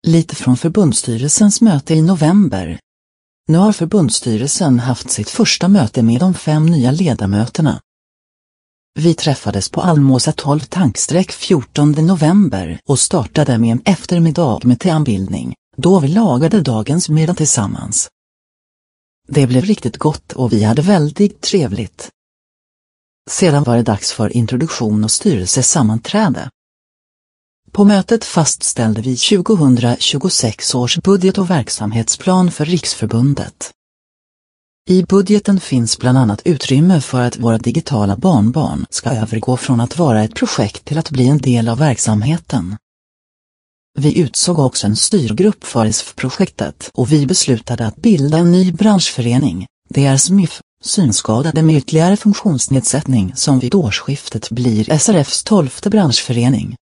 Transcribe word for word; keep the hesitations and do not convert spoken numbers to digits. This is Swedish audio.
Lite från förbundsstyrelsens möte i november. Nu har förbundsstyrelsen haft sitt första möte med de fem nya ledamöterna. Vi träffades på Almåsa tolv fjortonde november och startade med en eftermiddag med teambildning, då vi lagade dagens middag tillsammans. Det blev riktigt gott och vi hade väldigt trevligt. Sedan var det dags för introduktion och styrelsesammanträde. På mötet fastställde vi tjugohundratjugosex års budget och verksamhetsplan för Riksförbundet. I budgeten finns bland annat utrymme för att våra digitala barnbarn ska övergå från att vara ett projekt till att bli en del av verksamheten. Vi utsåg också en styrgrupp för S F-projektet och vi beslutade att bilda en ny branschförening, det är S M Y F, synskadade med ytterligare funktionsnedsättning, som vid årsskiftet blir S R Fs tolfte branschförening.